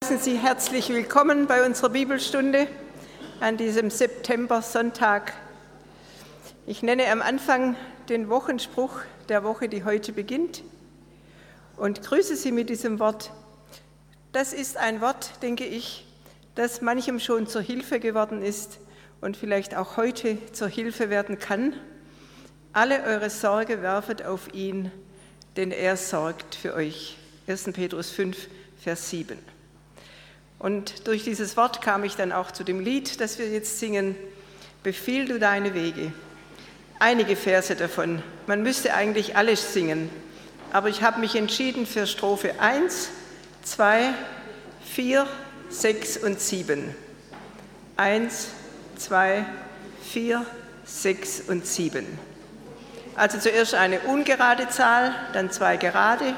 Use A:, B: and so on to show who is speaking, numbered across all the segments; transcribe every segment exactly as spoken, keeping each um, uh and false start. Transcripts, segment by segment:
A: heißen Sie herzlich willkommen bei unserer Bibelstunde an diesem September-Sonntag. Ich nenne am Anfang den Wochenspruch der Woche, die heute beginnt, und grüße Sie mit diesem Wort. Das ist ein Wort, denke ich, das manchem schon zur Hilfe geworden ist und vielleicht auch heute zur Hilfe werden kann. Alle eure Sorge werfet auf ihn, denn er sorgt für euch. erster Petrus fünf, Vers sieben. Und durch dieses Wort kam ich dann auch zu dem Lied, das wir jetzt singen, Befiehl du deine Wege. Einige Verse davon, man müsste eigentlich alles singen, aber ich habe mich entschieden für Strophe eins, zwei, vier, sechs und sieben. eins, zwei, vier, sechs und sieben. Also zuerst eine ungerade Zahl, dann zwei gerade,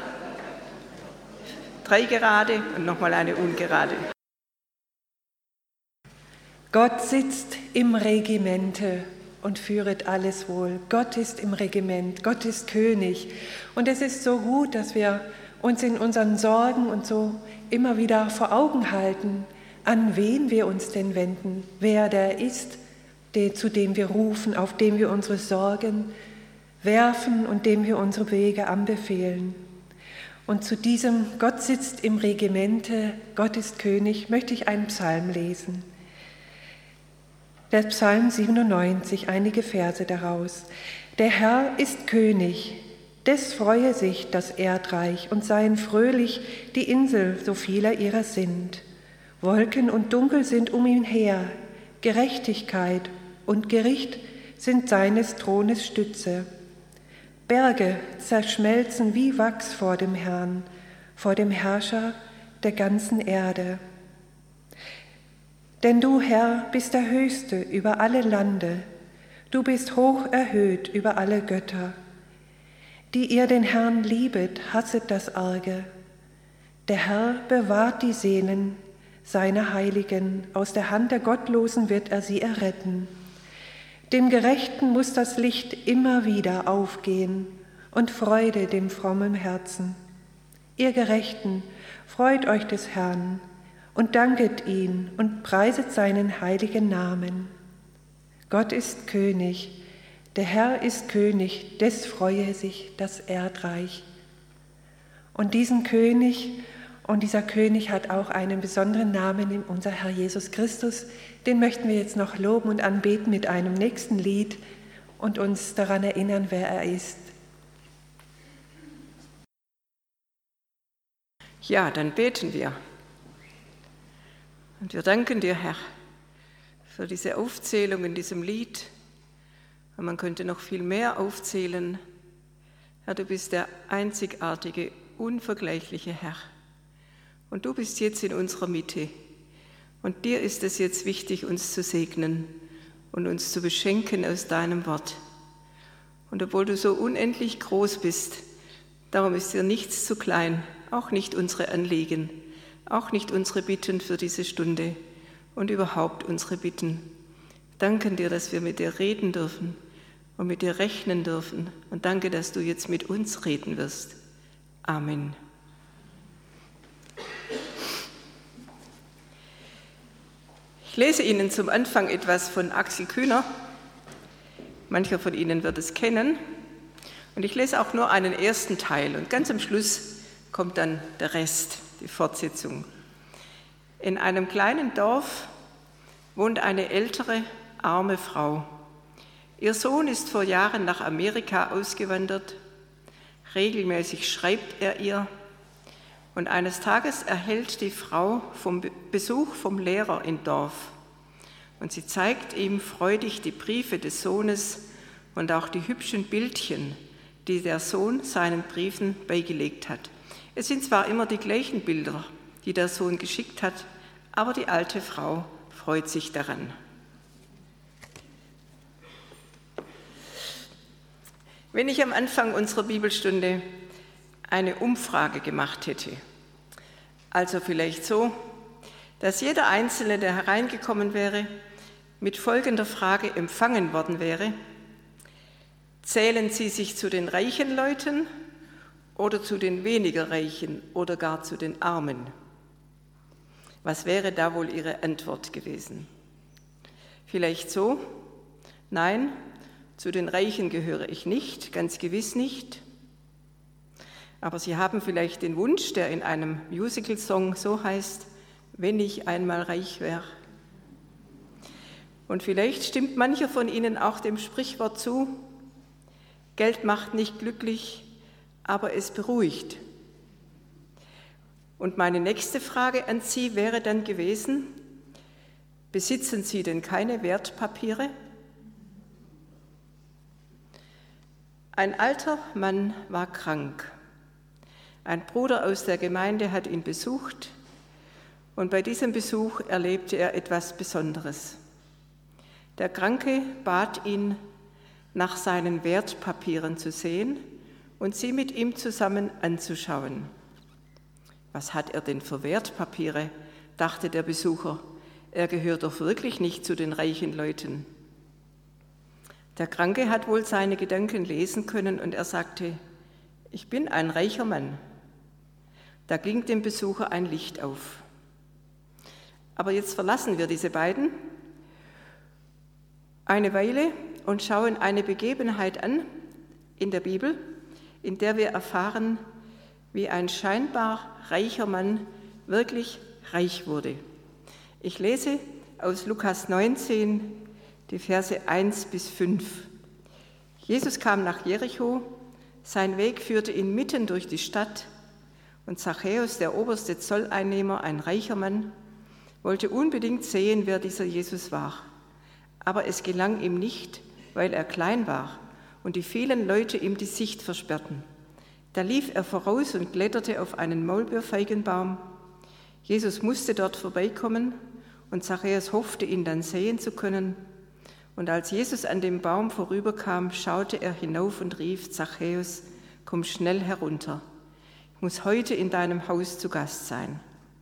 A: drei gerade und nochmal eine ungerade.
B: Gott sitzt im Regimente und führet alles wohl. Gott ist im Regiment, Gott ist König. Und es ist so gut, dass wir uns in unseren Sorgen und so immer wieder vor Augen halten, an wen wir uns denn wenden, wer der ist, der, zu dem wir rufen, auf dem wir unsere Sorgen werfen und dem wir unsere Wege anbefehlen. Und zu diesem Gott sitzt im Regimente, Gott ist König, möchte ich einen Psalm lesen. Der Psalm siebenundneunzig, einige Verse daraus. Der Herr ist König, des freue sich das Erdreich und seien fröhlich die Insel, so vieler ihrer sind. Wolken und Dunkel sind um ihn her, Gerechtigkeit und Gericht sind seines Thrones Stütze. Berge zerschmelzen wie Wachs vor dem Herrn, vor dem Herrscher der ganzen Erde. Denn du, Herr, bist der Höchste über alle Lande, du bist hoch erhöht über alle Götter. Die ihr den Herrn liebet, hasset das Arge. Der Herr bewahrt die Seelen seiner Heiligen, aus der Hand der Gottlosen wird er sie erretten. Dem Gerechten muss das Licht immer wieder aufgehen und Freude dem frommen Herzen. Ihr Gerechten, freut euch des Herrn und danket ihn und preiset seinen heiligen Namen. Gott ist König, der Herr ist König, des freue sich das Erdreich. Und diesen König, und dieser König hat auch einen besonderen Namen, unser Herr Jesus Christus, den möchten wir jetzt noch loben und anbeten mit einem nächsten Lied und uns daran erinnern, wer er ist.
A: Ja, dann beten wir. Und wir danken dir, Herr, für diese Aufzählung in diesem Lied. Und man könnte noch viel mehr aufzählen. Herr, du bist der einzigartige, unvergleichliche Herr. Und du bist jetzt in unserer Mitte. Und dir ist es jetzt wichtig, uns zu segnen und uns zu beschenken aus deinem Wort. Und obwohl du so unendlich groß bist, darum ist dir nichts zu klein, auch nicht unsere Anliegen, auch nicht unsere Bitten für diese Stunde und überhaupt unsere Bitten. Danken dir, dass wir mit dir reden dürfen und mit dir rechnen dürfen. Und danke, dass du jetzt mit uns reden wirst. Amen. Ich lese Ihnen zum Anfang etwas von Axel Kühner. Mancher von Ihnen wird es kennen. Und ich lese auch nur einen ersten Teil. Und ganz am Schluss kommt dann der Rest, die Fortsetzung. In einem kleinen Dorf wohnt eine ältere, arme Frau. Ihr Sohn ist vor Jahren nach Amerika ausgewandert. Regelmäßig schreibt er ihr. Und eines Tages erhält die Frau vom Besuch vom Lehrer im Dorf. Und sie zeigt ihm freudig die Briefe des Sohnes und auch die hübschen Bildchen, die der Sohn seinen Briefen beigelegt hat. Es sind zwar immer die gleichen Bilder, die der Sohn geschickt hat, aber die alte Frau freut sich daran. Wenn ich am Anfang unserer Bibelstunde eine Umfrage gemacht hätte. Also vielleicht so, dass jeder Einzelne, der hereingekommen wäre, mit folgender Frage empfangen worden wäre: Zählen Sie sich zu den reichen Leuten oder zu den weniger Reichen oder gar zu den Armen? Was wäre da wohl ihre Antwort gewesen? Vielleicht so: Nein, zu den Reichen gehöre ich nicht, ganz gewiss nicht. Aber sie haben vielleicht den Wunsch, der in einem Musical-Song so heißt: Wenn ich einmal reich wäre. Und vielleicht stimmt mancher von ihnen auch dem Sprichwort zu: Geld macht nicht glücklich, aber es beruhigt. Und meine nächste Frage an Sie wäre dann gewesen: Besitzen Sie denn keine Wertpapiere? Ein alter Mann war krank. Ein Bruder aus der Gemeinde hat ihn besucht und bei diesem Besuch erlebte er etwas Besonderes. Der Kranke bat ihn, nach seinen Wertpapieren zu sehen und sie mit ihm zusammen anzuschauen. Was hat er denn für Wertpapiere, dachte der Besucher. Er gehört doch wirklich nicht zu den reichen Leuten. Der Kranke hat wohl seine Gedanken lesen können und er sagte: Ich bin ein reicher Mann. Da ging dem Besucher ein Licht auf. Aber jetzt verlassen wir diese beiden eine Weile und schauen eine Begebenheit an in der Bibel, in der wir erfahren, wie ein scheinbar reicher Mann wirklich reich wurde. Ich lese aus Lukas neunzehn, die Verse eins bis fünf. Jesus kam nach Jericho, sein Weg führte ihn mitten durch die Stadt und Zachäus, der oberste Zolleinnehmer, ein reicher Mann, wollte unbedingt sehen, wer dieser Jesus war. Aber es gelang ihm nicht, weil er klein war und die vielen Leute ihm die Sicht versperrten. Da lief er voraus und kletterte auf einen Maulbeerfeigenbaum. Jesus musste dort vorbeikommen und Zachäus hoffte, ihn dann sehen zu können. Und als Jesus an dem Baum vorüberkam, schaute er hinauf und rief: Zachäus, komm schnell herunter. Ich muss heute in deinem Haus zu Gast sein.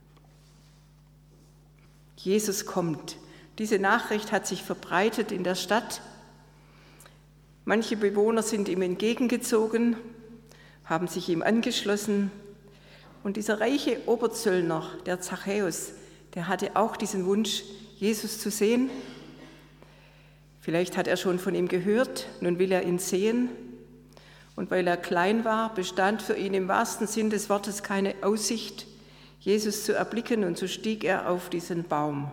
A: Jesus kommt. Diese Nachricht hat sich verbreitet in der Stadt. Manche Bewohner sind ihm entgegengezogen, haben sich ihm angeschlossen. Und dieser reiche Oberzöllner, der Zachäus, der hatte auch diesen Wunsch, Jesus zu sehen. Vielleicht hat er schon von ihm gehört, nun will er ihn sehen. Und weil er klein war, bestand für ihn im wahrsten Sinn des Wortes keine Aussicht, Jesus zu erblicken, und so stieg er auf diesen Baum.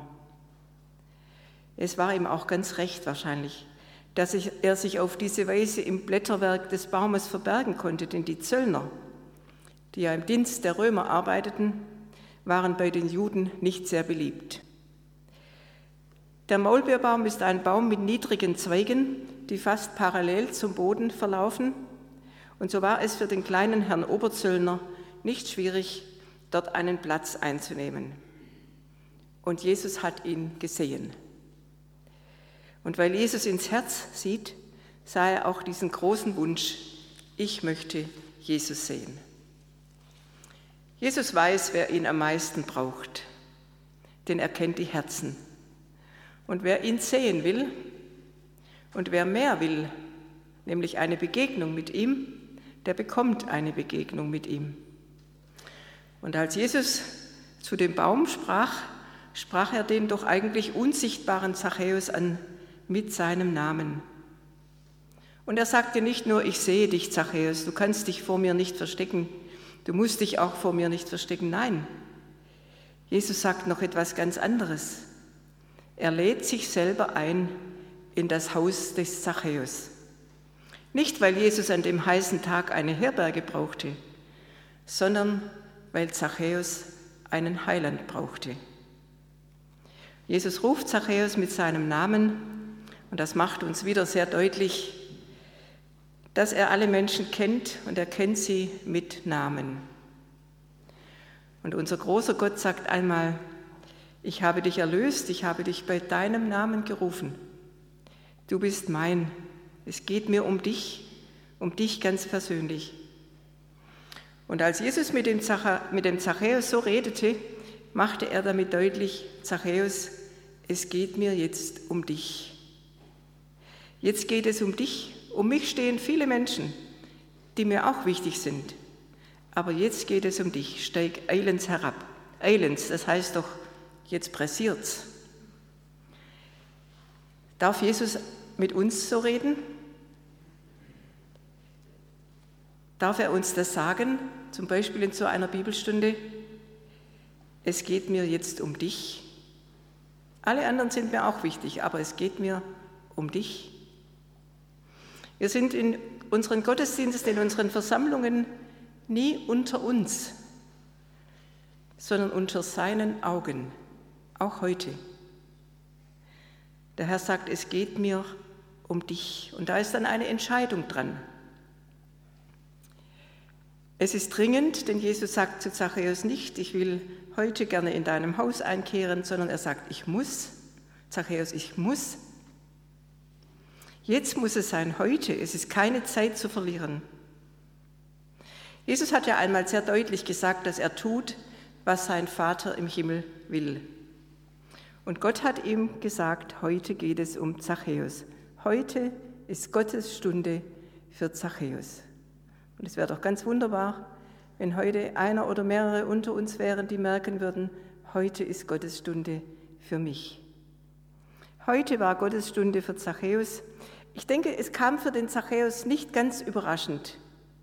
A: Es war ihm auch ganz recht wahrscheinlich, dass er sich auf diese Weise im Blätterwerk des Baumes verbergen konnte, denn die Zöllner, die ja im Dienst der Römer arbeiteten, waren bei den Juden nicht sehr beliebt. Der Maulbeerbaum ist ein Baum mit niedrigen Zweigen, die fast parallel zum Boden verlaufen, und so war es für den kleinen Herrn Oberzöllner nicht schwierig, dort einen Platz einzunehmen. Und Jesus hat ihn gesehen. Und weil Jesus ins Herz sieht, sah er auch diesen großen Wunsch: Ich möchte Jesus sehen. Jesus weiß, wer ihn am meisten braucht, denn er kennt die Herzen. Und wer ihn sehen will und wer mehr will, nämlich eine Begegnung mit ihm, der bekommt eine Begegnung mit ihm. Und als Jesus zu dem Baum sprach, sprach er den doch eigentlich unsichtbaren Zachäus an mit seinem Namen. Und er sagte nicht nur: Ich sehe dich, Zachäus, du kannst dich vor mir nicht verstecken, du musst dich auch vor mir nicht verstecken. Nein, Jesus sagt noch etwas ganz anderes. Er lädt sich selber ein in das Haus des Zachäus. Nicht, weil Jesus an dem heißen Tag eine Herberge brauchte, sondern weil Zachäus einen Heiland brauchte. Jesus ruft Zachäus mit seinem Namen, und das macht uns wieder sehr deutlich, dass er alle Menschen kennt, und er kennt sie mit Namen. Und unser großer Gott sagt einmal: Ich habe dich erlöst, ich habe dich bei deinem Namen gerufen. Du bist mein, es geht mir um dich, um dich ganz persönlich. Und als Jesus mit dem, Zacha, mit dem Zachäus so redete, machte er damit deutlich: Zachäus, es geht mir jetzt um dich. Jetzt geht es um dich. Um mich stehen viele Menschen, die mir auch wichtig sind. Aber jetzt geht es um dich. Steig eilends herab. Eilends, das heißt doch jetzt pressiert's. Darf Jesus mit uns so reden? Darf er uns das sagen, zum Beispiel in so einer Bibelstunde? Es geht mir jetzt um dich. Alle anderen sind mir auch wichtig, aber es geht mir um dich. Wir sind in unseren Gottesdiensten, in unseren Versammlungen nie unter uns, sondern unter seinen Augen, auch heute. Der Herr sagt, es geht mir um dich. Und da ist dann eine Entscheidung dran. Es ist dringend, denn Jesus sagt zu Zachäus nicht, ich will heute gerne in deinem Haus einkehren, sondern er sagt, ich muss. Zachäus, ich muss. Jetzt muss es sein, heute. Es ist keine Zeit zu verlieren. Jesus hat ja einmal sehr deutlich gesagt, dass er tut, was sein Vater im Himmel will. Und Gott hat ihm gesagt, heute geht es um Zachäus. Heute ist Gottes Stunde für Zachäus. Und es wäre doch ganz wunderbar, wenn heute einer oder mehrere unter uns wären, die merken würden, heute ist Gottes Stunde für mich. Heute war Gottes Stunde für Zachäus. Ich denke, es kam für den Zachäus nicht ganz überraschend.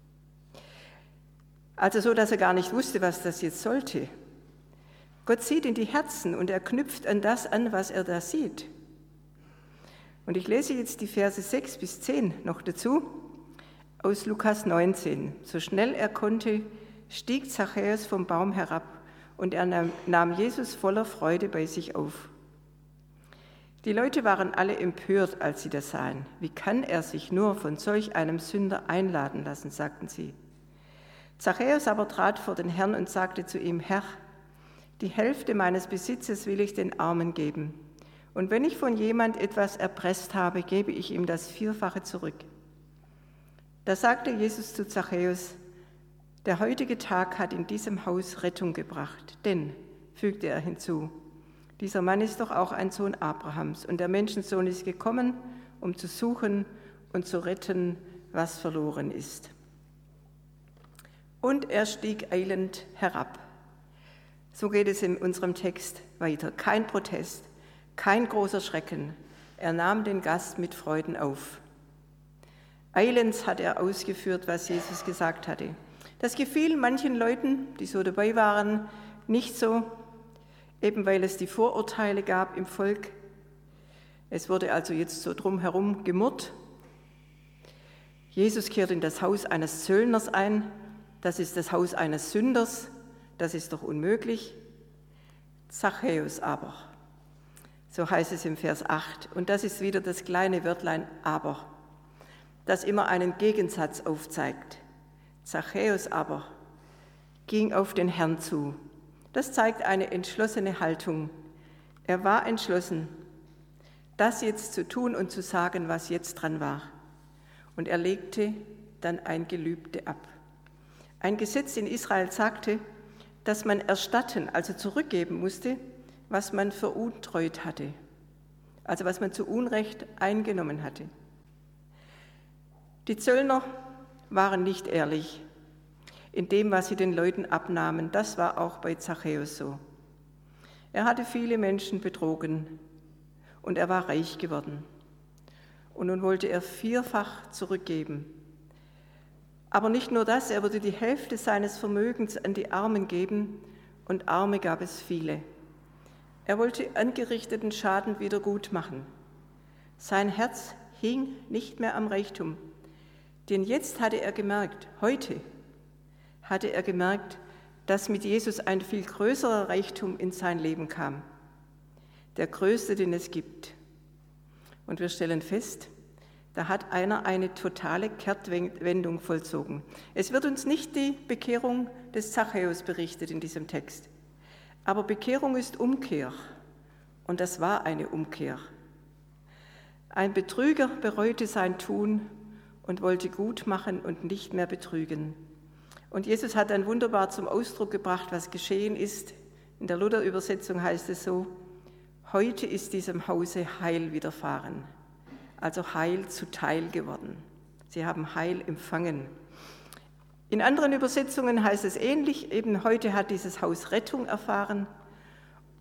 A: Also so, dass er gar nicht wusste, was das jetzt sollte. Gott sieht in die Herzen und er knüpft an das an, was er da sieht. Und ich lese jetzt die Verse sechs bis zehn noch dazu. Aus Lukas neunzehn. So schnell er konnte, stieg Zachäus vom Baum herab und er nahm Jesus voller Freude bei sich auf. Die Leute waren alle empört, als sie das sahen. Wie kann er sich nur von solch einem Sünder einladen lassen, sagten sie. Zachäus aber trat vor den Herrn und sagte zu ihm, Herr, die Hälfte meines Besitzes will ich den Armen geben. Und wenn ich von jemand etwas erpresst habe, gebe ich ihm das Vierfache zurück. Da sagte Jesus zu Zachäus, der heutige Tag hat in diesem Haus Rettung gebracht, denn, fügte er hinzu, dieser Mann ist doch auch ein Sohn Abrahams und der Menschensohn ist gekommen, um zu suchen und zu retten, was verloren ist. Und er stieg eilend herab. So geht es in unserem Text weiter. Kein Protest, kein großer Schrecken. Er nahm den Gast mit Freuden auf. Eilends hat er ausgeführt, was Jesus gesagt hatte. Das gefiel manchen Leuten, die so dabei waren, nicht so, eben weil es die Vorurteile gab im Volk. Es wurde also jetzt so drumherum gemurrt. Jesus kehrt in das Haus eines Zöllners ein. Das ist das Haus eines Sünders. Das ist doch unmöglich. Zachäus aber, so heißt es im Vers acht. Und das ist wieder das kleine Wörtlein aber, das immer einen Gegensatz aufzeigt. Zachäus aber ging auf den Herrn zu. Das zeigt eine entschlossene Haltung. Er war entschlossen, das jetzt zu tun und zu sagen, was jetzt dran war. Und er legte dann ein Gelübde ab. Ein Gesetz in Israel sagte, dass man erstatten, also zurückgeben musste, was man veruntreut hatte, also was man zu Unrecht eingenommen hatte. Die Zöllner waren nicht ehrlich in dem, was sie den Leuten abnahmen. Das war auch bei Zachäus so. Er hatte viele Menschen betrogen und er war reich geworden. Und nun wollte er vierfach zurückgeben. Aber nicht nur das, er würde die Hälfte seines Vermögens an die Armen geben und Arme gab es viele. Er wollte angerichteten Schaden wieder gut machen. Sein Herz hing nicht mehr am Reichtum. Denn jetzt hatte er gemerkt, heute hatte er gemerkt, dass mit Jesus ein viel größerer Reichtum in sein Leben kam. Der größte, den es gibt. Und wir stellen fest, da hat einer eine totale Kehrtwendung vollzogen. Es wird uns nicht die Bekehrung des Zachäus berichtet in diesem Text. Aber Bekehrung ist Umkehr. Und das war eine Umkehr. Ein Betrüger bereute sein Tun und wollte gut machen und nicht mehr betrügen. Und Jesus hat dann wunderbar zum Ausdruck gebracht, was geschehen ist. In der Luther-Übersetzung heißt es so, heute ist diesem Hause Heil widerfahren, also Heil zuteil geworden. Sie haben Heil empfangen. In anderen Übersetzungen heißt es ähnlich, eben heute hat dieses Haus Rettung erfahren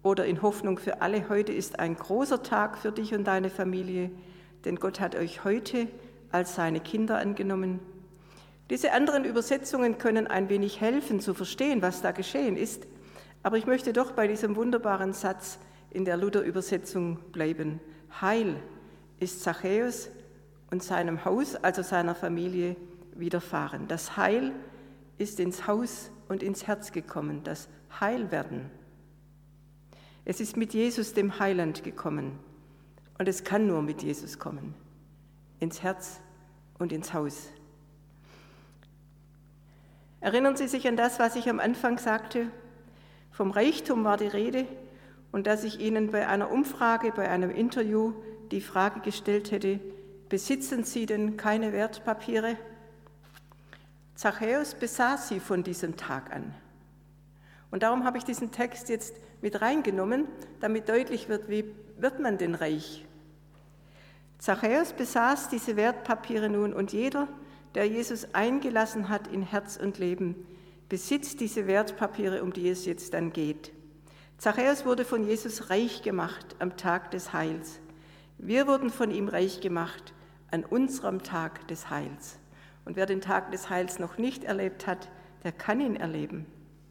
A: Oder in Hoffnung für alle, heute ist ein großer Tag für dich und deine Familie, denn Gott hat euch heute als seine Kinder angenommen. Diese anderen Übersetzungen können ein wenig helfen zu verstehen, was da geschehen ist, aber ich möchte doch bei diesem wunderbaren Satz in der Luther-Übersetzung bleiben. Heil ist Zachäus und seinem Haus, also seiner Familie, widerfahren. Das Heil ist ins Haus und ins Herz gekommen, das Heilwerden. Es ist mit Jesus, dem Heiland, gekommen und es kann nur mit Jesus kommen, ins Herz und ins Haus. Erinnern Sie sich an das, was ich am Anfang sagte? Vom Reichtum war die Rede und dass ich Ihnen bei einer Umfrage, bei einem Interview die Frage gestellt hätte, besitzen Sie denn keine Wertpapiere? Zachäus besaß sie von diesem Tag an. Und darum habe ich diesen Text jetzt mit reingenommen, damit deutlich wird, wie wird man denn reich? Zachäus besaß diese Wertpapiere nun und jeder, der Jesus eingelassen hat in Herz und Leben, besitzt diese Wertpapiere, um die es jetzt dann geht. Zachäus wurde von Jesus reich gemacht am Tag des Heils. Wir wurden von ihm reich gemacht an unserem Tag des Heils. Und wer den Tag des Heils noch nicht erlebt hat, der kann ihn erleben.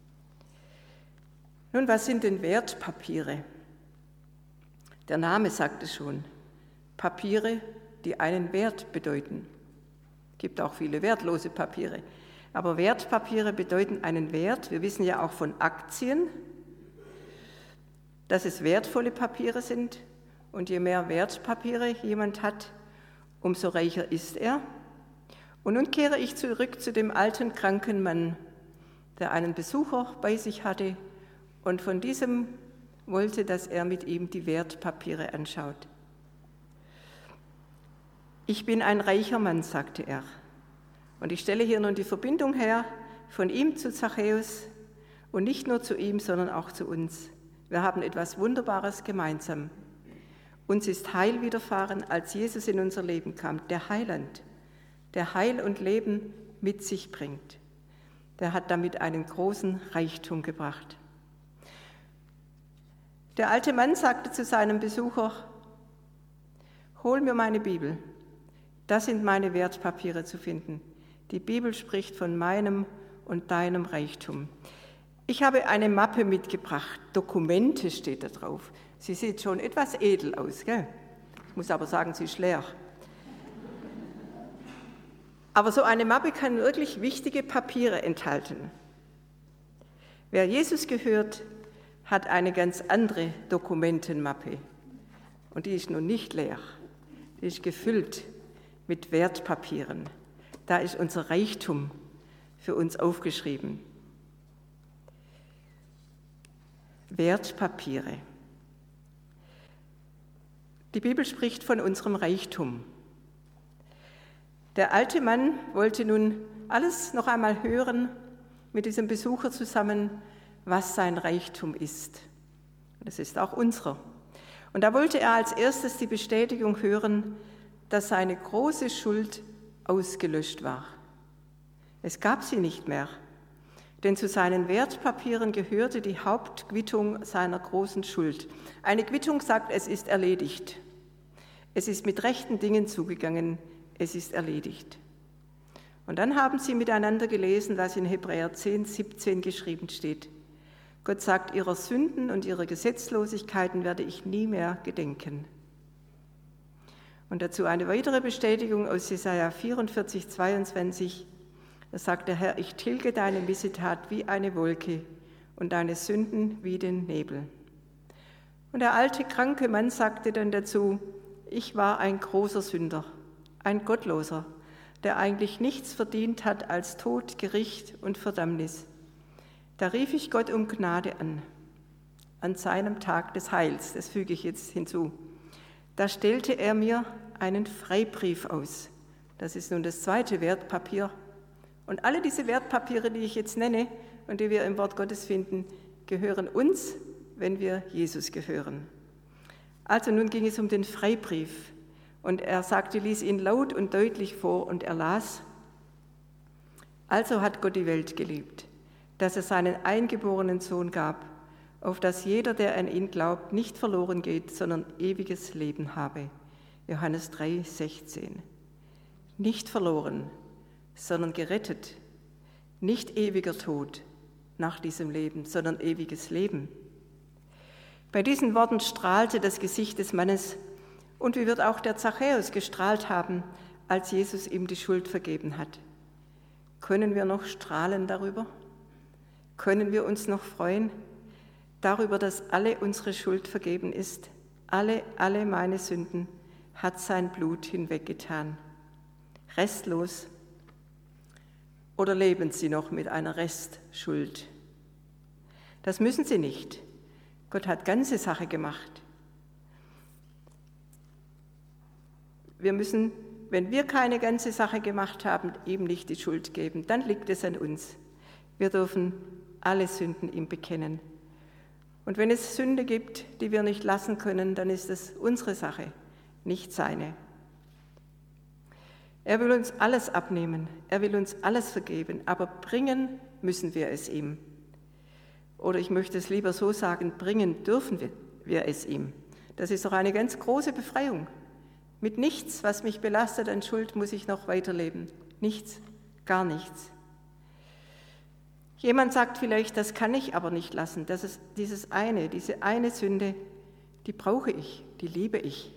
A: Nun, was sind denn Wertpapiere? Der Name sagt es schon. Papiere, die einen Wert bedeuten. Es gibt auch viele wertlose Papiere. Aber Wertpapiere bedeuten einen Wert. Wir wissen ja auch von Aktien, dass es wertvolle Papiere sind. Und je mehr Wertpapiere jemand hat, umso reicher ist er. Und nun kehre ich zurück zu dem alten kranken Mann, der einen Besucher bei sich hatte und von diesem wollte, dass er mit ihm die Wertpapiere anschaut. Ich bin ein reicher Mann, sagte er. Und ich stelle hier nun die Verbindung her von ihm zu Zachäus und nicht nur zu ihm, sondern auch zu uns. Wir haben etwas Wunderbares gemeinsam. Uns ist Heil widerfahren, als Jesus in unser Leben kam, der Heiland, der Heil und Leben mit sich bringt. Der hat damit einen großen Reichtum gebracht. Der alte Mann sagte zu seinem Besucher, hol mir meine Bibel, da sind meine Wertpapiere zu finden. Die Bibel spricht von meinem und deinem Reichtum. Ich habe eine Mappe mitgebracht, Dokumente steht da drauf. Sie sieht schon etwas edel aus, gell? Ich muss aber sagen, sie ist leer. Aber so eine Mappe kann wirklich wichtige Papiere enthalten. Wer Jesus gehört, hat eine ganz andere Dokumentenmappe. Und die ist nun nicht leer, die ist gefüllt mit Wertpapieren. Da ist unser Reichtum für uns aufgeschrieben. Wertpapiere. Die Bibel spricht von unserem Reichtum. Der alte Mann wollte nun alles noch einmal hören mit diesem Besucher zusammen, was sein Reichtum ist. Das ist auch unserer. Und da wollte er als erstes die Bestätigung hören, dass seine große Schuld ausgelöscht war. Es gab sie nicht mehr, denn zu seinen Wertpapieren gehörte die Hauptquittung seiner großen Schuld. Eine Quittung sagt, es ist erledigt. Es ist mit rechten Dingen zugegangen, es ist erledigt. Und dann haben sie miteinander gelesen, was in Hebräer zehn, siebzehn geschrieben steht. Gott sagt, ihrer Sünden und ihrer Gesetzlosigkeiten werde ich nie mehr gedenken. Und dazu eine weitere Bestätigung aus Jesaja vierundvierzig, zweiundzwanzig. Da sagt der Herr, ich tilge deine Missetat wie eine Wolke und deine Sünden wie den Nebel. Und der alte, kranke Mann sagte dann dazu, ich war ein großer Sünder, ein Gottloser, der eigentlich nichts verdient hat als Tod, Gericht und Verdammnis. Da rief ich Gott um Gnade an, an seinem Tag des Heils, das füge ich jetzt hinzu. Da stellte er mir einen Freibrief aus. Das ist nun das zweite Wertpapier. Und alle diese Wertpapiere, die ich jetzt nenne und die wir im Wort Gottes finden, gehören uns, wenn wir Jesus gehören. Also nun ging es um den Freibrief. Und er sagte, ließ ihn laut und deutlich vor und er las, also hat Gott die Welt geliebt, dass er seinen eingeborenen Sohn gab, auf dass jeder, der an ihn glaubt, nicht verloren geht, sondern ewiges Leben habe. Johannes drei, sechzehn. Nicht verloren, sondern gerettet. Nicht ewiger Tod nach diesem Leben, sondern ewiges Leben. Bei diesen Worten strahlte das Gesicht des Mannes, und wie wird auch der Zachäus gestrahlt haben, als Jesus ihm die Schuld vergeben hat. Können wir noch strahlen darüber? Können wir uns noch freuen darüber, dass alle unsere Schuld vergeben ist? Alle, alle meine Sünden hat sein Blut hinweggetan. Restlos. Oder leben Sie noch mit einer Restschuld? Das müssen Sie nicht. Gott hat ganze Sache gemacht. Wir müssen, wenn wir keine ganze Sache gemacht haben, ihm nicht die Schuld geben. Dann liegt es an uns. Wir dürfen alle Sünden ihm bekennen. Und wenn es Sünde gibt, die wir nicht lassen können, dann ist es unsere Sache, nicht seine. Er will uns alles abnehmen, er will uns alles vergeben, aber bringen müssen wir es ihm. Oder ich möchte es lieber so sagen, bringen dürfen wir, wir es ihm. Das ist doch eine ganz große Befreiung. Mit nichts, was mich belastet an Schuld, muss ich noch weiterleben. Nichts, gar nichts. Jemand sagt vielleicht, das kann ich aber nicht lassen. Das ist dieses eine, diese eine Sünde, die brauche ich, die liebe ich.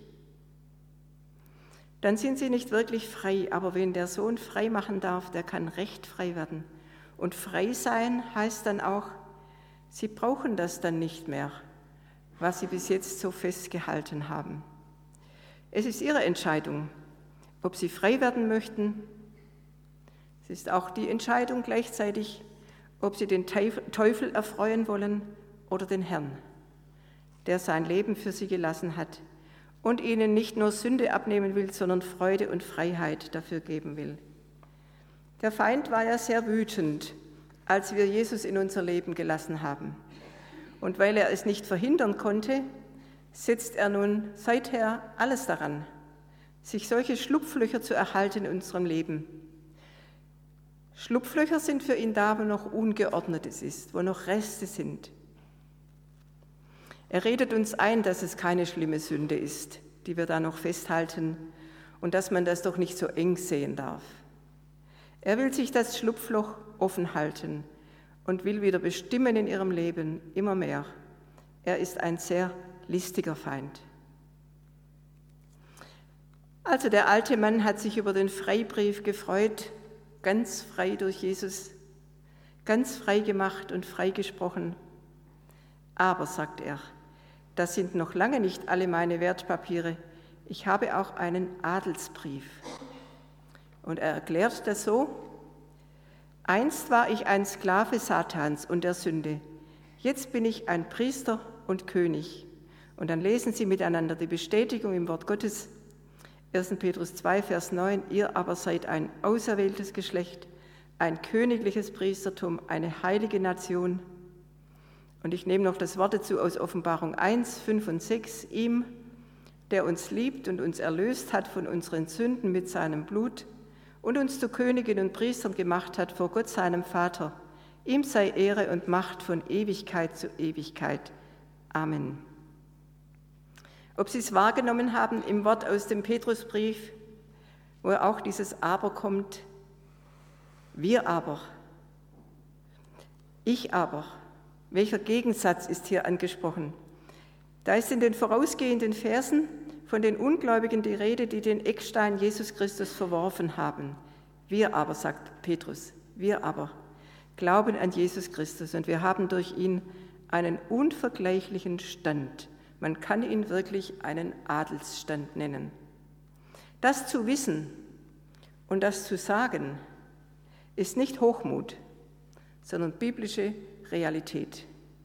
A: Dann sind sie nicht wirklich frei, aber wen der Sohn frei machen darf, der kann recht frei werden. Und frei sein heißt dann auch, sie brauchen das dann nicht mehr, was sie bis jetzt so festgehalten haben. Es ist ihre Entscheidung, ob sie frei werden möchten. Es ist auch die Entscheidung gleichzeitig, ob sie den Teufel erfreuen wollen oder den Herrn, der sein Leben für sie gelassen hat und ihnen nicht nur Sünde abnehmen will, sondern Freude und Freiheit dafür geben will. Der Feind war ja sehr wütend, als wir Jesus in unser Leben gelassen haben. Und weil er es nicht verhindern konnte, setzt er nun seither alles daran, sich solche Schlupflöcher zu erhalten in unserem Leben. Schlupflöcher sind für ihn da, wo noch Ungeordnetes ist, wo noch Reste sind. Er redet uns ein, dass es keine schlimme Sünde ist, die wir da noch festhalten und dass man das doch nicht so eng sehen darf. Er will sich das Schlupfloch offen halten und will wieder bestimmen in ihrem Leben, immer mehr. Er ist ein sehr listiger Feind. Also der alte Mann hat sich über den Freibrief gefreut, ganz frei durch Jesus, ganz frei gemacht und freigesprochen. Aber, sagt er, das sind noch lange nicht alle meine Wertpapiere. Ich habe auch einen Adelsbrief. Und er erklärt das so: Einst war ich ein Sklave Satans und der Sünde. Jetzt bin ich ein Priester und König. Und dann lesen Sie miteinander die Bestätigung im Wort Gottes. erster Petrus zwei, Vers neun, ihr aber seid ein auserwähltes Geschlecht, ein königliches Priestertum, eine heilige Nation. Und ich nehme noch das Wort dazu aus Offenbarung eins, fünf und sechs. Ihm, der uns liebt und uns erlöst hat von unseren Sünden mit seinem Blut und uns zu Königen und Priestern gemacht hat vor Gott, seinem Vater. Ihm sei Ehre und Macht von Ewigkeit zu Ewigkeit. Amen. Ob Sie es wahrgenommen haben im Wort aus dem Petrusbrief, wo auch dieses Aber kommt, wir aber, ich aber, welcher Gegensatz ist hier angesprochen? Da ist in den vorausgehenden Versen von den Ungläubigen die Rede, die den Eckstein Jesus Christus verworfen haben. Wir aber, sagt Petrus, wir aber glauben an Jesus Christus und wir haben durch ihn einen unvergleichlichen Stand. Man kann ihn wirklich einen Adelsstand nennen. Das zu wissen und das zu sagen, ist nicht Hochmut, sondern biblische Realität.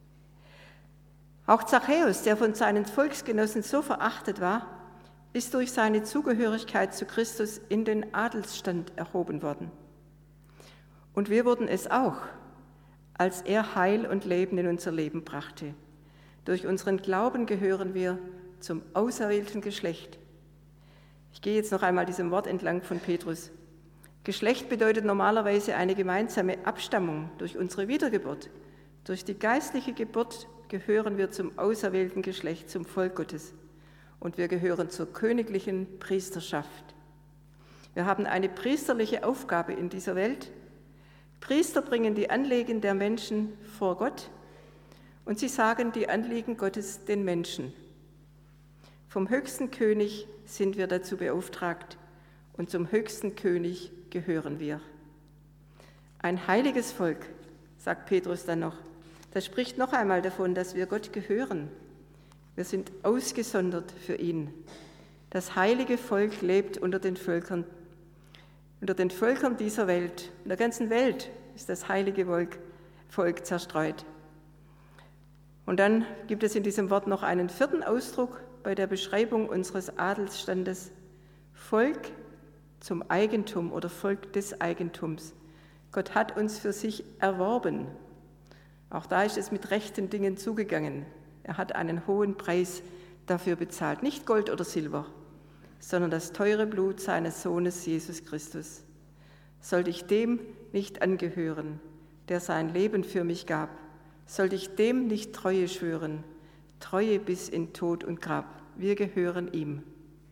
A: Auch Zachäus, der von seinen Volksgenossen so verachtet war, ist durch seine Zugehörigkeit zu Christus in den Adelsstand erhoben worden. Und wir wurden es auch, als er Heil und Leben in unser Leben brachte. Durch unseren Glauben gehören wir zum auserwählten Geschlecht. Ich gehe jetzt noch einmal diesem Wort entlang von Petrus. Geschlecht bedeutet normalerweise eine gemeinsame Abstammung durch unsere Wiedergeburt, durch die geistliche Geburt, gehören wir zum auserwählten Geschlecht, zum Volk Gottes. Und wir gehören zur königlichen Priesterschaft. Wir haben eine priesterliche Aufgabe in dieser Welt. Priester bringen die Anliegen der Menschen vor Gott und sie sagen die Anliegen Gottes den Menschen. Vom höchsten König sind wir dazu beauftragt und zum höchsten König gehören wir. Ein heiliges Volk, sagt Petrus dann noch. Das spricht noch einmal davon, dass wir Gott gehören. Wir sind ausgesondert für ihn. Das heilige Volk lebt unter den Völkern. Unter den Völkern dieser Welt, in der ganzen Welt ist das heilige Volk, Volk zerstreut. Und dann gibt es in diesem Wort noch einen vierten Ausdruck bei der Beschreibung unseres Adelsstandes. Volk zum Eigentum oder Volk des Eigentums. Gott hat uns für sich erworben. Auch da ist es mit rechten Dingen zugegangen. Er hat einen hohen Preis dafür bezahlt. Nicht Gold oder Silber, sondern das teure Blut seines Sohnes Jesus Christus. Sollte ich dem nicht angehören, der sein Leben für mich gab, sollte ich dem nicht Treue schwören, Treue bis in Tod und Grab. Wir gehören ihm.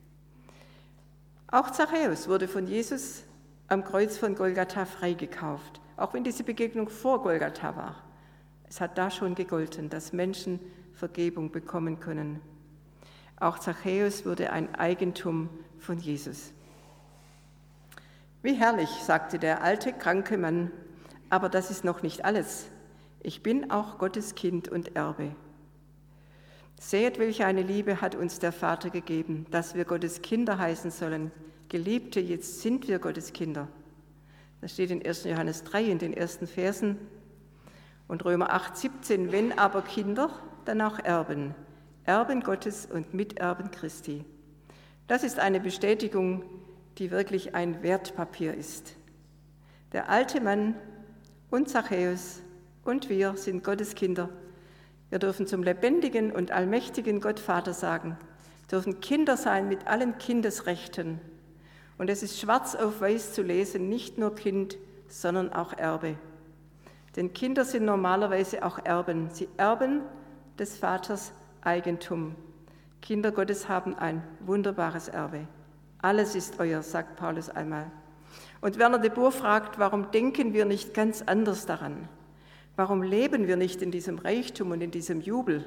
A: Auch Zachäus wurde von Jesus am Kreuz von Golgatha freigekauft, auch wenn diese Begegnung vor Golgatha war. Es hat da schon gegolten, dass Menschen Vergebung bekommen können. Auch Zachäus wurde ein Eigentum von Jesus. Wie herrlich, sagte der alte, kranke Mann, aber das ist noch nicht alles. Ich bin auch Gottes Kind und Erbe. Seht, welche eine Liebe hat uns der Vater gegeben, dass wir Gottes Kinder heißen sollen. Geliebte, jetzt sind wir Gottes Kinder. Das steht in ersten Johannes drei in den ersten Versen. Und Römer acht, siebzehn, wenn aber Kinder, dann auch Erben. Erben Gottes und Miterben Christi. Das ist eine Bestätigung, die wirklich ein Wertpapier ist. Der alte Mann und Zachäus und wir sind Gottes Kinder. Wir dürfen zum lebendigen und allmächtigen Gott Vater sagen, dürfen Kinder sein mit allen Kindesrechten. Und es ist schwarz auf weiß zu lesen, nicht nur Kind, sondern auch Erbe. Denn Kinder sind normalerweise auch Erben. Sie erben des Vaters Eigentum. Kinder Gottes haben ein wunderbares Erbe. Alles ist euer, sagt Paulus einmal. Und Werner de Boer fragt, warum denken wir nicht ganz anders daran? Warum leben wir nicht in diesem Reichtum und in diesem Jubel?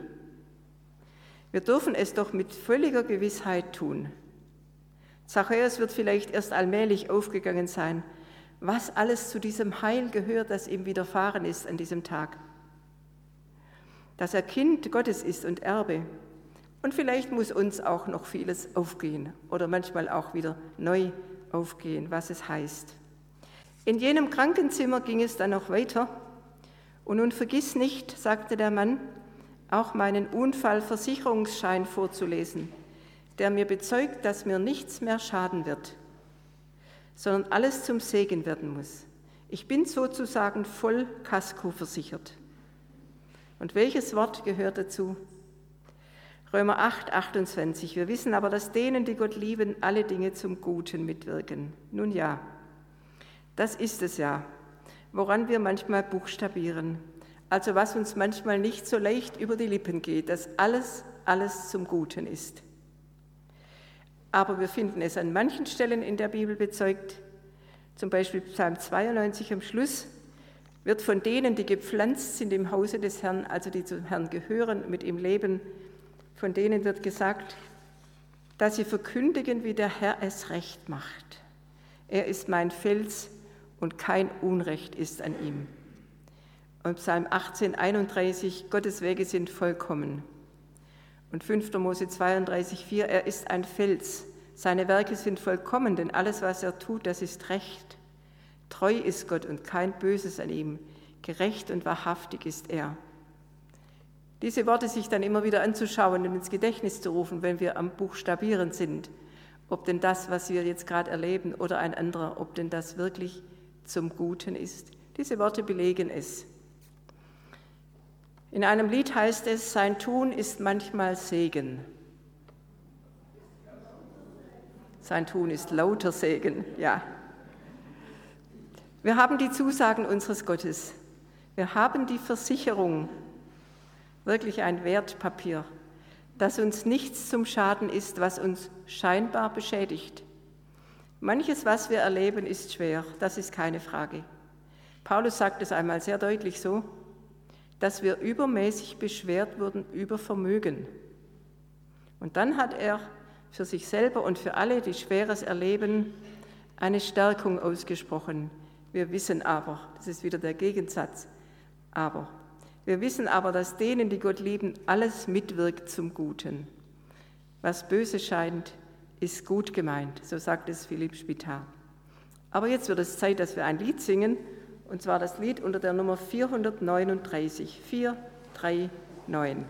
A: Wir dürfen es doch mit völliger Gewissheit tun. Zachäus wird vielleicht erst allmählich aufgegangen sein, was alles zu diesem Heil gehört, das ihm widerfahren ist an diesem Tag. Dass er Kind Gottes ist und Erbe. Und vielleicht muss uns auch noch vieles aufgehen oder manchmal auch wieder neu aufgehen, was es heißt. In jenem Krankenzimmer ging es dann noch weiter. Und nun vergiss nicht, sagte der Mann, auch meinen Unfallversicherungsschein vorzulesen, der mir bezeugt, dass mir nichts mehr schaden wird, sondern alles zum Segen werden muss. Ich bin sozusagen voll Kasko versichert. Und welches Wort gehört dazu? Römer acht, achtundzwanzig. Wir wissen aber, dass denen, die Gott lieben, alle Dinge zum Guten mitwirken. Nun ja, das ist es ja, woran wir manchmal buchstabieren. Also was uns manchmal nicht so leicht über die Lippen geht, dass alles, alles zum Guten ist. Aber wir finden es an manchen Stellen in der Bibel bezeugt, zum Beispiel Psalm zweiundneunzig am Schluss, wird von denen, die gepflanzt sind im Hause des Herrn, also die zum Herrn gehören, mit ihm leben, von denen wird gesagt, dass sie verkündigen, wie der Herr es recht macht. Er ist mein Fels und kein Unrecht ist an ihm. Und Psalm achtzehn, einunddreißig, Gottes Wege sind vollkommen. Und fünfter Mose zweiunddreißig, vier, er ist ein Fels, seine Werke sind vollkommen, denn alles, was er tut, das ist recht. Treu ist Gott und kein Böses an ihm, gerecht und wahrhaftig ist er. Diese Worte sich dann immer wieder anzuschauen und ins Gedächtnis zu rufen, wenn wir am Buchstabieren sind, ob denn das, was wir jetzt gerade erleben oder ein anderer, ob denn das wirklich zum Guten ist. Diese Worte belegen es. In einem Lied heißt es, sein Tun ist manchmal Segen. Sein Tun ist lauter Segen, ja. Wir haben die Zusagen unseres Gottes. Wir haben die Versicherung, wirklich ein Wertpapier, dass uns nichts zum Schaden ist, was uns scheinbar beschädigt. Manches, was wir erleben, ist schwer, das ist keine Frage. Paulus sagt es einmal sehr deutlich so, dass wir übermäßig beschwert wurden über Vermögen. Und dann hat er für sich selber und für alle, die Schweres erleben, eine Stärkung ausgesprochen. Wir wissen aber, das ist wieder der Gegensatz, aber, wir wissen aber, dass denen, die Gott lieben, alles mitwirkt zum Guten. Was böse scheint, ist gut gemeint, so sagt es Philipp Spitar. Aber jetzt wird es Zeit, dass wir ein Lied singen, und zwar das Lied unter der Nummer vierhundertneununddreißig, vier drei neun.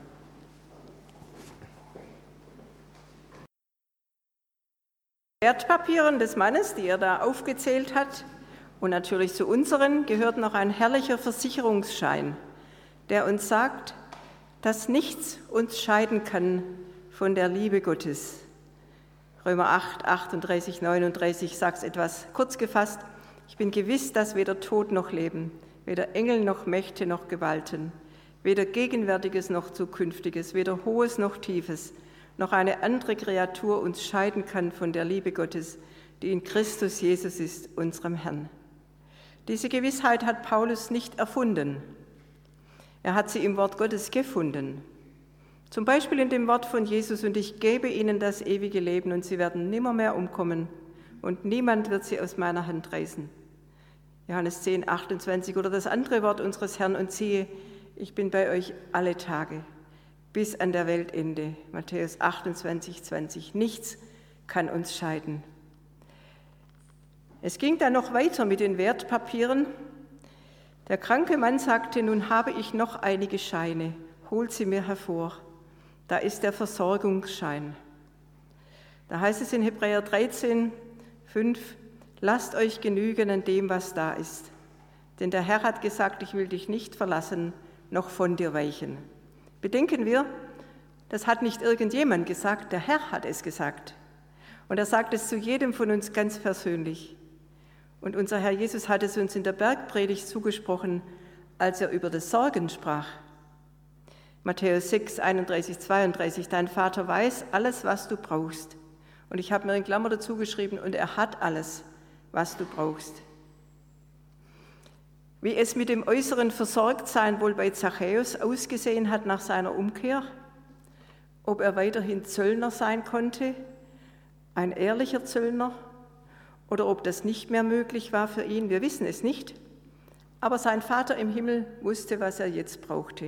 A: Wertpapieren des Mannes, die er da aufgezählt hat, und natürlich zu unseren, gehört noch ein herrlicher Versicherungsschein, der uns sagt, dass nichts uns scheiden kann von der Liebe Gottes. Römer acht, achtunddreißig, neununddreißig sagt es etwas kurz gefasst. Ich bin gewiss, dass weder Tod noch Leben, weder Engel noch Mächte noch Gewalten, weder Gegenwärtiges noch Zukünftiges, weder Hohes noch Tiefes, noch eine andere Kreatur uns scheiden kann von der Liebe Gottes, die in Christus Jesus ist, unserem Herrn. Diese Gewissheit hat Paulus nicht erfunden. Er hat sie im Wort Gottes gefunden. Zum Beispiel in dem Wort von Jesus, und ich gebe ihnen das ewige Leben und sie werden nimmermehr umkommen und niemand wird sie aus meiner Hand reißen. Johannes zehn, achtundzwanzig oder das andere Wort unseres Herrn, und siehe, ich bin bei euch alle Tage bis an der Weltende. Matthäus achtundzwanzig, zwanzig. Nichts kann uns scheiden. Es ging dann noch weiter mit den Wertpapieren. Der kranke Mann sagte, nun habe ich noch einige Scheine, holt sie mir hervor. Da ist der Versorgungsschein. Da heißt es in Hebräer dreizehn, fünf, lasst euch genügen an dem, was da ist. Denn der Herr hat gesagt, ich will dich nicht verlassen, noch von dir weichen. Bedenken wir, das hat nicht irgendjemand gesagt, der Herr hat es gesagt. Und er sagt es zu jedem von uns ganz persönlich. Und unser Herr Jesus hat es uns in der Bergpredigt zugesprochen, als er über das Sorgen sprach. Matthäus sechs, einunddreißig, zweiunddreißig, dein Vater weiß alles, was du brauchst. Und ich habe mir in Klammer dazu geschrieben, und er hat alles, was du brauchst. Wie es mit dem äußeren Versorgtsein wohl bei Zachäus ausgesehen hat nach seiner Umkehr, ob er weiterhin Zöllner sein konnte, ein ehrlicher Zöllner, oder ob das nicht mehr möglich war für ihn, wir wissen es nicht. Aber sein Vater im Himmel wusste, was er jetzt brauchte.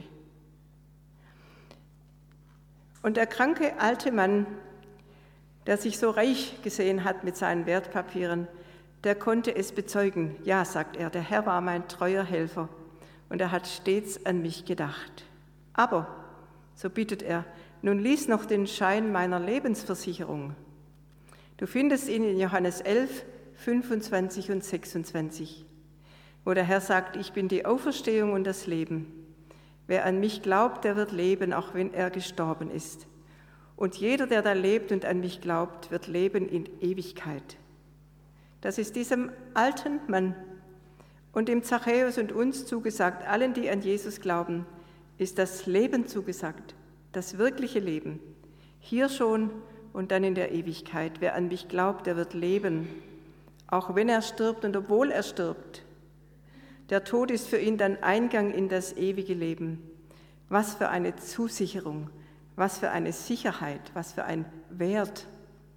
A: Und der kranke alte Mann, der sich so reich gesehen hat mit seinen Wertpapieren, der konnte es bezeugen. Ja, sagt er, der Herr war mein treuer Helfer und er hat stets an mich gedacht. Aber, so bittet er, nun lies noch den Schein meiner Lebensversicherung. Du findest ihn in Johannes elf, fünfundzwanzig und sechsundzwanzig, wo der Herr sagt, ich bin die Auferstehung und das Leben. Wer an mich glaubt, der wird leben, auch wenn er gestorben ist. Und jeder, der da lebt und an mich glaubt, wird leben in Ewigkeit. Das ist diesem alten Mann und dem Zachäus und uns zugesagt, allen, die an Jesus glauben, ist das Leben zugesagt, das wirkliche Leben. Hier schon und dann in der Ewigkeit. Wer an mich glaubt, der wird leben, auch wenn er stirbt und obwohl er stirbt. Der Tod ist für ihn dann Eingang in das ewige Leben. Was für eine Zusicherung, was für eine Sicherheit, was für ein Wert.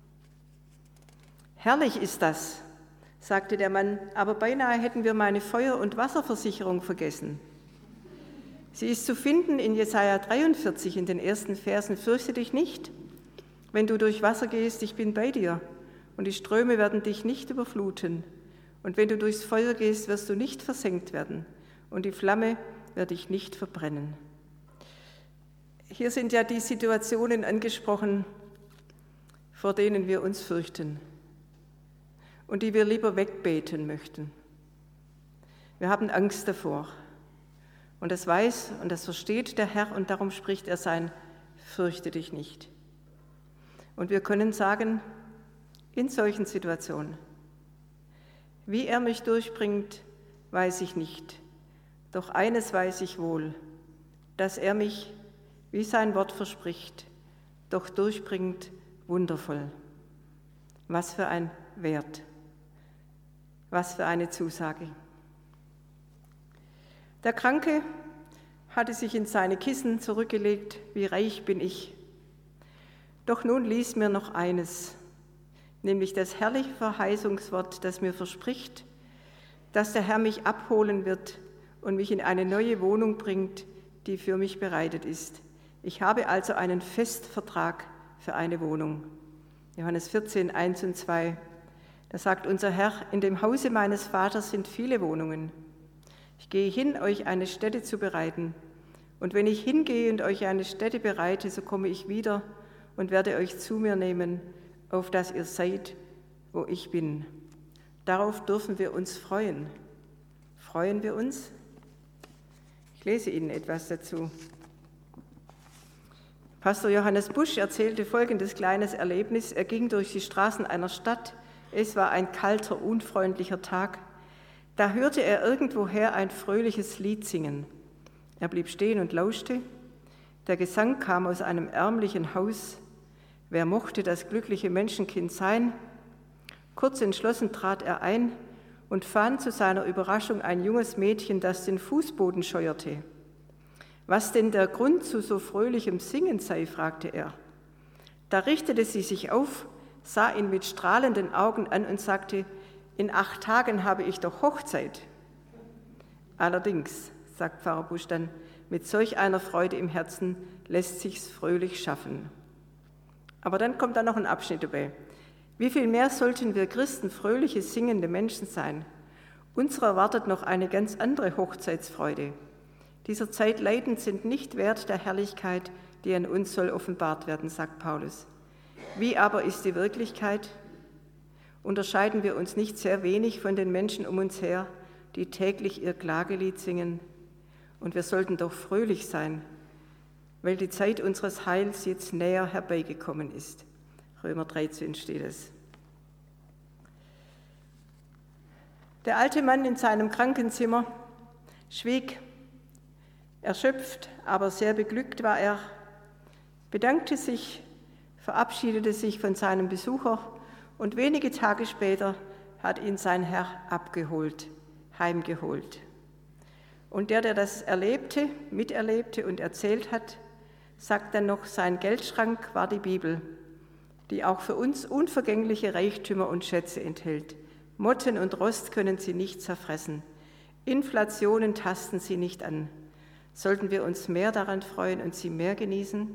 A: Herrlich ist das, sagte der Mann, aber beinahe hätten wir meine Feuer- und Wasserversicherung vergessen. Sie ist zu finden in Jesaja dreiundvierzig in den ersten Versen. Fürchte dich nicht, wenn du durch Wasser gehst, ich bin bei dir und die Ströme werden dich nicht überfluten. Und wenn du durchs Feuer gehst, wirst du nicht versenkt werden und die Flamme wird dich nicht verbrennen. Hier sind ja die Situationen angesprochen, vor denen wir uns fürchten und die wir lieber wegbeten möchten. Wir haben Angst davor und das weiß und das versteht der Herr und darum spricht er sein, fürchte dich nicht. Und wir können sagen, in solchen Situationen, wie er mich durchbringt, weiß ich nicht. Doch eines weiß ich wohl, dass er mich wie sein Wort verspricht, doch durchbringend wundervoll. Was für ein Wert, was für eine Zusage. Der Kranke hatte sich in seine Kissen zurückgelegt, wie reich bin ich. Doch nun ließ mir noch eines, nämlich das herrliche Verheißungswort, das mir verspricht, dass der Herr mich abholen wird und mich in eine neue Wohnung bringt, die für mich bereitet ist. Ich habe also einen Festvertrag für eine Wohnung. Johannes vierzehn, eins und zwei. Da sagt unser Herr, in dem Hause meines Vaters sind viele Wohnungen. Ich gehe hin, euch eine Stätte zu bereiten. Und wenn ich hingehe und euch eine Stätte bereite, so komme ich wieder und werde euch zu mir nehmen, auf dass ihr seid, wo ich bin. Darauf dürfen wir uns freuen. Freuen wir uns? Ich lese Ihnen etwas dazu. Pastor Johannes Busch erzählte folgendes kleines Erlebnis. Er ging durch die Straßen einer Stadt. Es war ein kalter, unfreundlicher Tag. Da hörte er irgendwoher ein fröhliches Lied singen. Er blieb stehen und lauschte. Der Gesang kam aus einem ärmlichen Haus. Wer mochte das glückliche Menschenkind sein? Kurz entschlossen trat er ein und fand zu seiner Überraschung ein junges Mädchen, das den Fußboden scheuerte. Was denn der Grund zu so fröhlichem Singen sei, fragte er. Da richtete sie sich auf, sah ihn mit strahlenden Augen an und sagte, in acht Tagen habe ich doch Hochzeit. Allerdings, sagt Pfarrer Busch dann, mit solch einer Freude im Herzen lässt sich's fröhlich schaffen. Aber dann kommt da noch ein Abschnitt dabei. Wie viel mehr sollten wir Christen fröhliche, singende Menschen sein? Uns erwartet noch eine ganz andere Hochzeitsfreude. Dieser Zeit leidend sind nicht wert der Herrlichkeit, die an uns soll offenbart werden, sagt Paulus. Wie aber ist die Wirklichkeit? Unterscheiden wir uns nicht sehr wenig von den Menschen um uns her, die täglich ihr Klagelied singen? Und wir sollten doch fröhlich sein, weil die Zeit unseres Heils jetzt näher herbeigekommen ist. Römer dreizehn steht es. Der alte Mann in seinem Krankenzimmer schwieg. Erschöpft, aber sehr beglückt war er, bedankte sich, verabschiedete sich von seinem Besucher und wenige Tage später hat ihn sein Herr abgeholt, heimgeholt. Und der, der das erlebte, miterlebte und erzählt hat, sagt dann noch, sein Geldschrank war die Bibel, die auch für uns unvergängliche Reichtümer und Schätze enthält. Motten und Rost können sie nicht zerfressen. Inflationen tasten sie nicht an. Sollten wir uns mehr daran freuen und sie mehr genießen?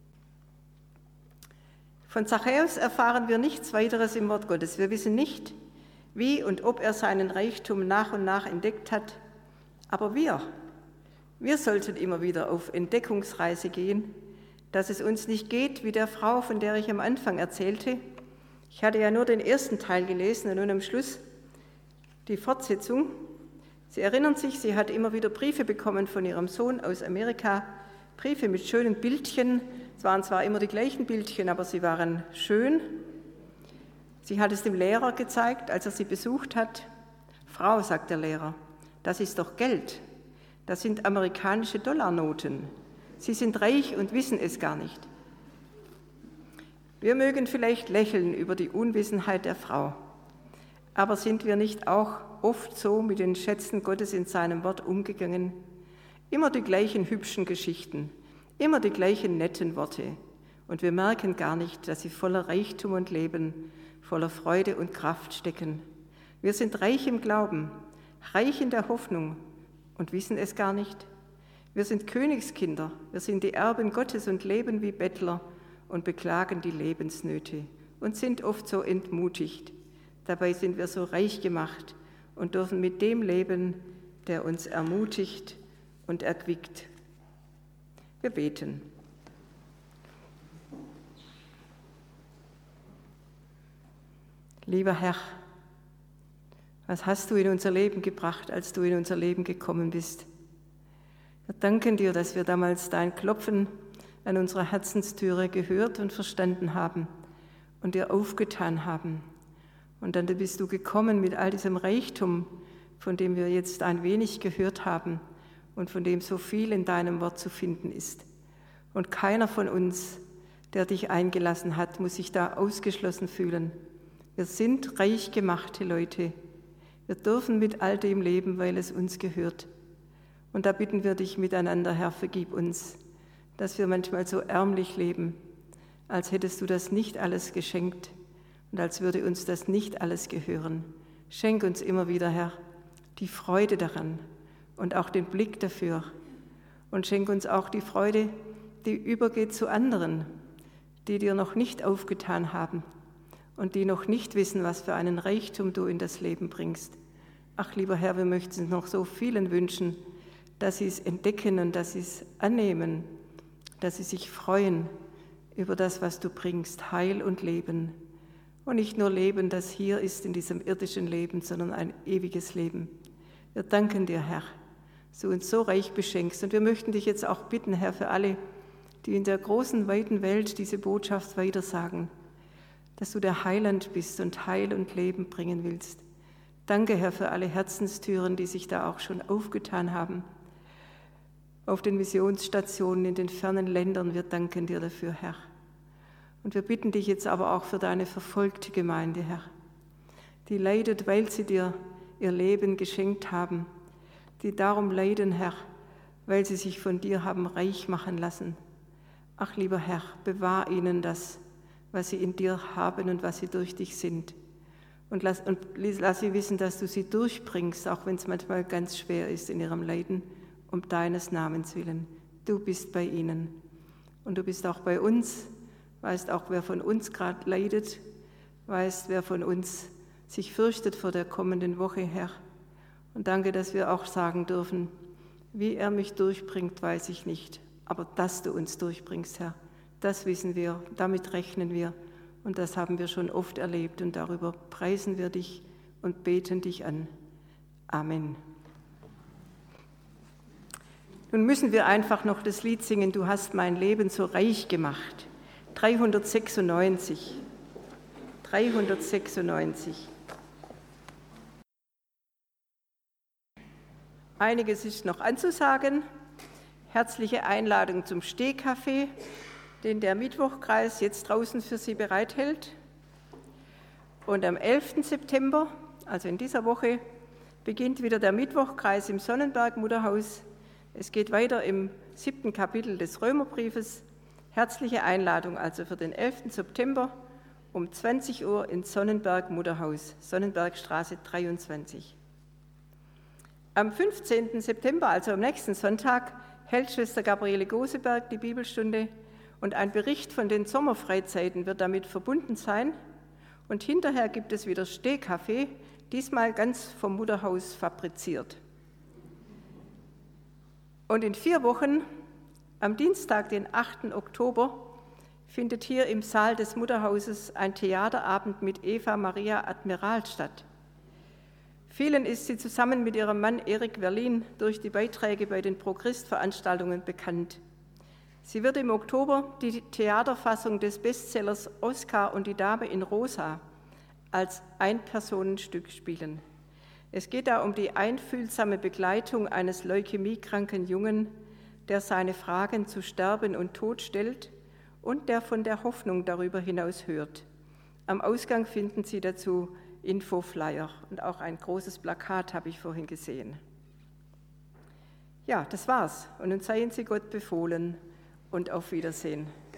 A: Von Zachäus erfahren wir nichts weiteres im Wort Gottes. Wir wissen nicht, wie und ob er seinen Reichtum nach und nach entdeckt hat. Aber wir, wir sollten immer wieder auf Entdeckungsreise gehen, dass es uns nicht geht wie der Frau, von der ich am Anfang erzählte. Ich hatte ja nur den ersten Teil gelesen und nun am Schluss die Fortsetzung. Sie erinnern sich, sie hat immer wieder Briefe bekommen von ihrem Sohn aus Amerika, Briefe mit schönen Bildchen. Es waren zwar immer die gleichen Bildchen, aber sie waren schön. Sie hat es dem Lehrer gezeigt, als er sie besucht hat. Frau, sagt der Lehrer, das ist doch Geld. Das sind amerikanische Dollarnoten. Sie sind reich und wissen es gar nicht. Wir mögen vielleicht lächeln über die Unwissenheit der Frau, aber sind wir nicht auch oft so mit den Schätzen Gottes in seinem Wort umgegangen? Immer die gleichen hübschen Geschichten, immer die gleichen netten Worte. Und wir merken gar nicht, dass sie voller Reichtum und Leben, voller Freude und Kraft stecken. Wir sind reich im Glauben, reich in der Hoffnung und wissen es gar nicht. Wir sind Königskinder, wir sind die Erben Gottes und leben wie Bettler und beklagen die Lebensnöte und sind oft so entmutigt. Dabei sind wir so reich gemacht und dürfen mit dem leben, der uns ermutigt und erquickt. Wir beten. Lieber Herr, was hast du in unser Leben gebracht, als du in unser Leben gekommen bist? Wir danken dir, dass wir damals dein Klopfen an unserer Herzenstüre gehört und verstanden haben und dir aufgetan haben. Und dann bist du gekommen mit all diesem Reichtum, von dem wir jetzt ein wenig gehört haben und von dem so viel in deinem Wort zu finden ist. Und keiner von uns, der dich eingelassen hat, muss sich da ausgeschlossen fühlen. Wir sind reich gemachte Leute. Wir dürfen mit all dem leben, weil es uns gehört. Und da bitten wir dich miteinander, Herr, vergib uns, dass wir manchmal so ärmlich leben, als hättest du das nicht alles geschenkt und als würde uns das nicht alles gehören. Schenk uns immer wieder, Herr, die Freude daran und auch den Blick dafür. Und schenk uns auch die Freude, die übergeht zu anderen, die dir noch nicht aufgetan haben und die noch nicht wissen, was für einen Reichtum du in das Leben bringst. Ach, lieber Herr, wir möchten es noch so vielen wünschen, dass sie es entdecken und dass sie es annehmen, dass sie sich freuen über das, was du bringst, Heil und Leben. Und nicht nur Leben, das hier ist in diesem irdischen Leben, sondern ein ewiges Leben. Wir danken dir, Herr, dass du uns so reich beschenkst. Und wir möchten dich jetzt auch bitten, Herr, für alle, die in der großen, weiten Welt diese Botschaft weitersagen, dass du der Heiland bist und Heil und Leben bringen willst. Danke, Herr, für alle Herzenstüren, die sich da auch schon aufgetan haben. Auf den Missionsstationen in den fernen Ländern, wir danken dir dafür, Herr. Und wir bitten dich jetzt aber auch für deine verfolgte Gemeinde, Herr, die leidet, weil sie dir ihr Leben geschenkt haben, die darum leiden, Herr, weil sie sich von dir haben reich machen lassen. Ach, lieber Herr, bewahr ihnen das, was sie in dir haben und was sie durch dich sind. Und lass, und lass sie wissen, dass du sie durchbringst, auch wenn es manchmal ganz schwer ist in ihrem Leiden, um deines Namens willen. Du bist bei ihnen und du bist auch bei uns, weißt auch, wer von uns gerade leidet, weißt, wer von uns sich fürchtet vor der kommenden Woche, Herr. Und danke, dass wir auch sagen dürfen, wie er mich durchbringt, weiß ich nicht, aber dass du uns durchbringst, Herr, das wissen wir, damit rechnen wir und das haben wir schon oft erlebt und darüber preisen wir dich und beten dich an. Amen. Nun müssen wir einfach noch das Lied singen, du hast mein Leben so reich gemacht. dreihundertsechsundneunzig. dreihundertsechsundneunzig. Einiges ist noch anzusagen. Herzliche Einladung zum Stehkaffee, den der Mittwochkreis jetzt draußen für Sie bereithält. Und am elften September, also in dieser Woche, beginnt wieder der Mittwochkreis im Sonnenberg-Mutterhaus. Es geht weiter im siebten Kapitel des Römerbriefes. Herzliche Einladung also für den elften September um zwanzig Uhr ins Sonnenberg-Mutterhaus, Sonnenbergstraße dreiundzwanzig. Am fünfzehnten September, also am nächsten Sonntag, hält Schwester Gabriele Goseberg die Bibelstunde und ein Bericht von den Sommerfreizeiten wird damit verbunden sein. Und hinterher gibt es wieder Stehkaffee, diesmal ganz vom Mutterhaus fabriziert. Und in vier Wochen, am Dienstag, den achten Oktober, findet hier im Saal des Mutterhauses ein Theaterabend mit Eva Maria Admiral statt. Vielen ist sie zusammen mit ihrem Mann Erik Werlin durch die Beiträge bei den Pro-Christ-Veranstaltungen bekannt. Sie wird im Oktober die Theaterfassung des Bestsellers Oskar und die Dame in Rosa als Einpersonenstück spielen. Es geht da um die einfühlsame Begleitung eines leukämiekranken Jungen, der seine Fragen zu Sterben und Tod stellt und der von der Hoffnung darüber hinaus hört. Am Ausgang finden Sie dazu Infoflyer und auch ein großes Plakat habe ich vorhin gesehen. Ja, das war's. Und nun seien Sie Gott befohlen und auf Wiedersehen.